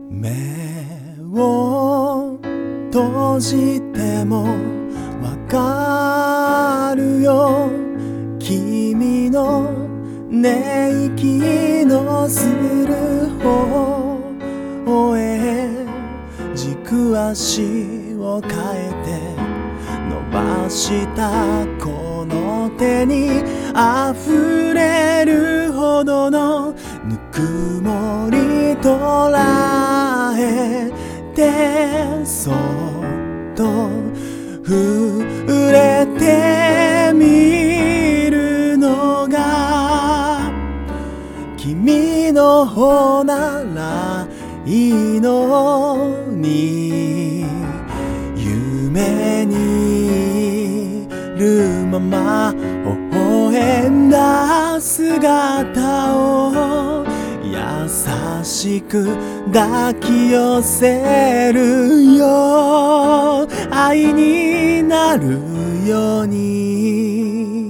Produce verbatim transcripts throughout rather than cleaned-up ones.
目を閉じてもわかるよ、君の寝息のする方へ軸足を変えて伸ばしたこの手に溢れるほどのぬくもり捉えてそっと触れてみるのが君の方ならいいのに、夢にいるまま微笑んだ姿を優しく抱き寄せるよ、愛になるように。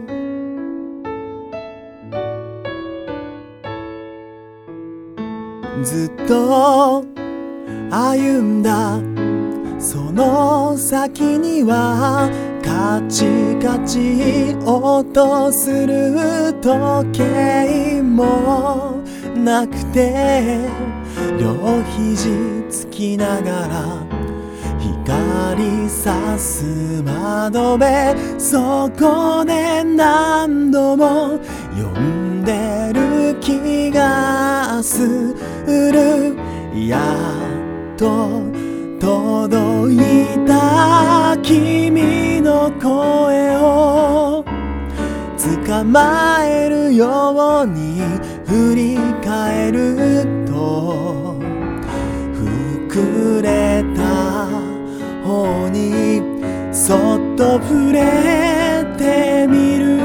ずっと歩んだその先にはカチカチ音する時計もなくて、両肘つきながら光さす窓辺、そこで何度も呼んでる気がする。やっと届いた君の声を捕まえるように振り返ると、膨れた方にそっと触れてみる。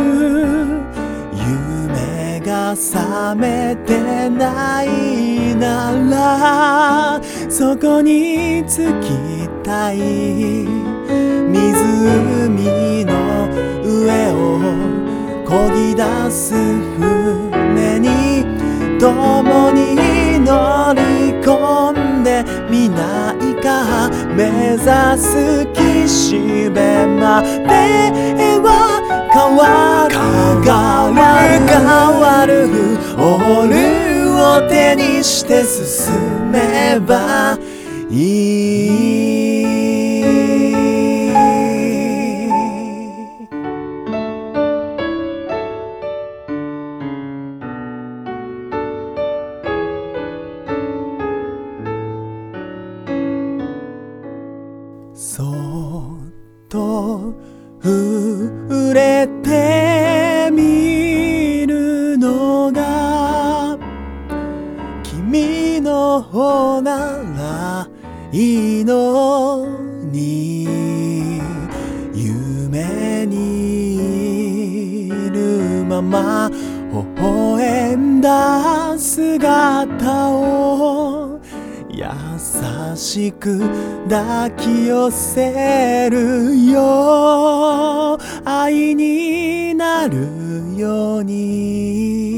夢が覚めてないならそこに着きたい。湖の上を漕ぎ出す船に共に乗り込んでみないか。目指す岸辺までは変わる変わる変わるオールを手にして進めばいい。そっと触れてみるのが君の方ならいいのに、夢にいるまま微笑んだ姿を優しく抱き寄せるよ、愛になるように。